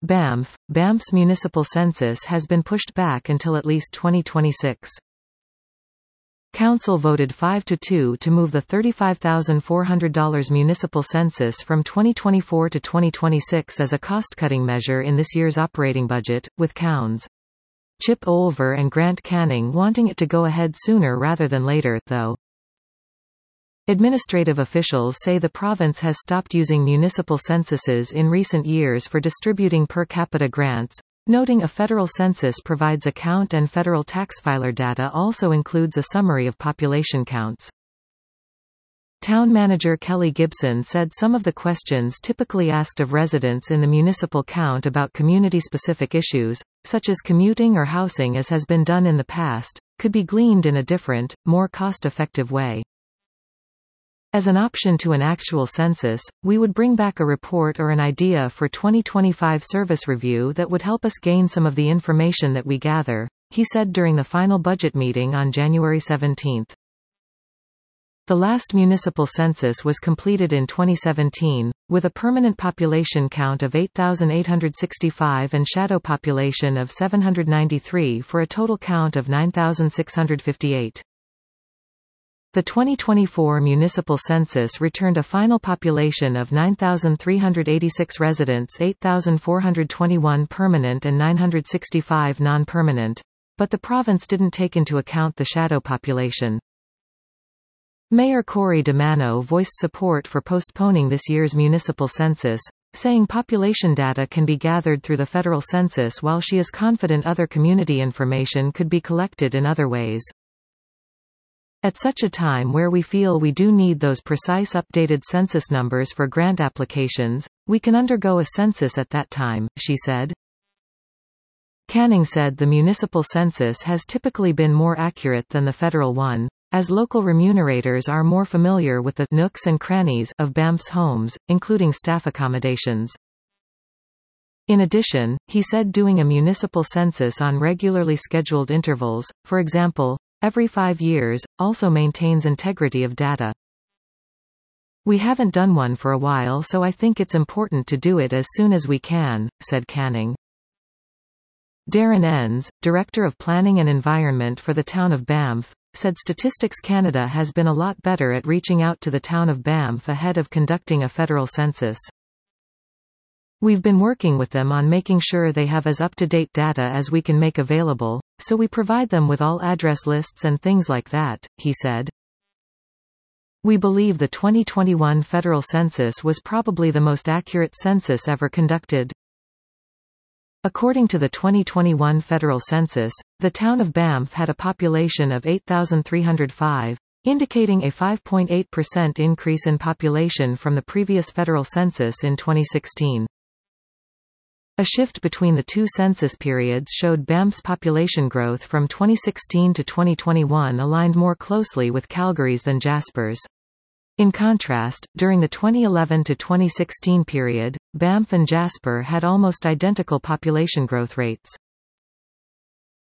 Banff's municipal census has been pushed back until at least 2026. Council voted 5-2 to move the $35,400 municipal census from 2024 to 2026 as a cost-cutting measure in this year's operating budget, with Counts Chip Olver and Grant Canning wanting it to go ahead sooner rather than later, though. Administrative officials say the province has stopped using municipal censuses in recent years for distributing per capita grants, noting a federal census provides a count and federal tax filer data also includes a summary of population counts. Town manager Kelly Gibson said some of the questions typically asked of residents in the municipal count about community-specific issues, such as commuting or housing as has been done in the past, could be gleaned in a different, more cost-effective way. As an option to an actual census, we would bring back a report or an idea for 2025 service review that would help us gain some of the information that we gather, he said during the final budget meeting on January 17. The last municipal census was completed in 2017, with a permanent population count of 8,865 and shadow population of 793 for a total count of 9,658. The 2024 municipal census returned a final population of 9,386 residents, 8,421 permanent and 965 non-permanent, but the province didn't take into account the shadow population. Mayor Corey DeMano voiced support for postponing this year's municipal census, saying population data can be gathered through the federal census while she is confident other community information could be collected in other ways. At such a time where we feel we do need those precise updated census numbers for grant applications, we can undergo a census at that time, she said. Canning said the municipal census has typically been more accurate than the federal one, as local remunerators are more familiar with the nooks and crannies of Banff's homes, including staff accommodations. In addition, he said doing a municipal census on regularly scheduled intervals, for example, every 5 years, also maintains integrity of data. We haven't done one for a while, so I think it's important to do it as soon as we can, said Canning. Darren Enns, Director of Planning and Environment for the town of Banff, said Statistics Canada has been a lot better at reaching out to the town of Banff ahead of conducting a federal census. We've been working with them on making sure they have as up-to-date data as we can make available, so we provide them with all address lists and things like that, he said. We believe the 2021 federal census was probably the most accurate census ever conducted. According to the 2021 federal census, the town of Banff had a population of 8,305, indicating a 5.8% increase in population from the previous federal census in 2016. A shift between the two census periods showed Banff's population growth from 2016 to 2021 aligned more closely with Calgary's than Jasper's. In contrast, during the 2011 to 2016 period, Banff and Jasper had almost identical population growth rates.